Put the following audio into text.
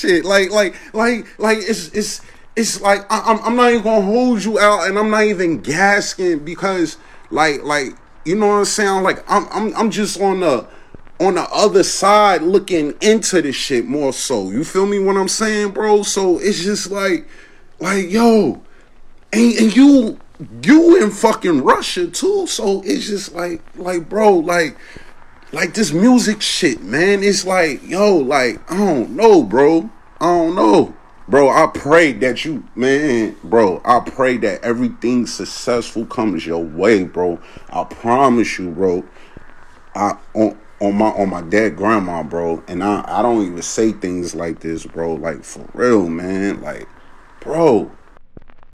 shit. Like it's like I'm not even gonna hold you out, and I'm not even gasking because like you know what I'm saying. Like I'm just on the other side looking into this shit more so. You feel me? What I'm saying, bro? So it's just like yo, and you in fucking Russia too. So it's just like bro, like this music shit, man. It's like, yo, like, I don't know, bro. I don't know. Bro, I pray that you, man, bro, I pray that everything successful comes your way, bro. I promise you, bro. I on my dead grandma, bro. And I don't even say things like this, bro. Like for real, man. Like, bro.